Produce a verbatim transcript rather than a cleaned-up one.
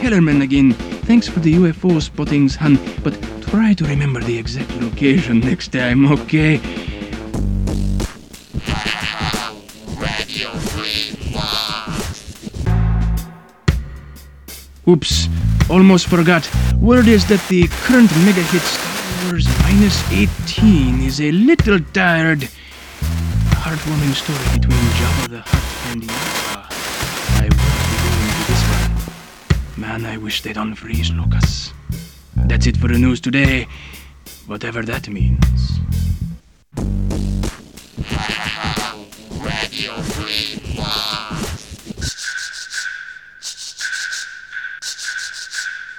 Kellerman again. Thanks for the U F O spottings, hun, but try to remember the exact location next time, okay? Oops, almost forgot. Word is that the current mega hit Star Wars minus eighteen is a little tired. A heartwarming story between Jabba the Hutt and Yoda. I won't be going to this one. Man, I wish they'd unfreeze Lucas. That's it for the news today, whatever that means. Radio Free Live.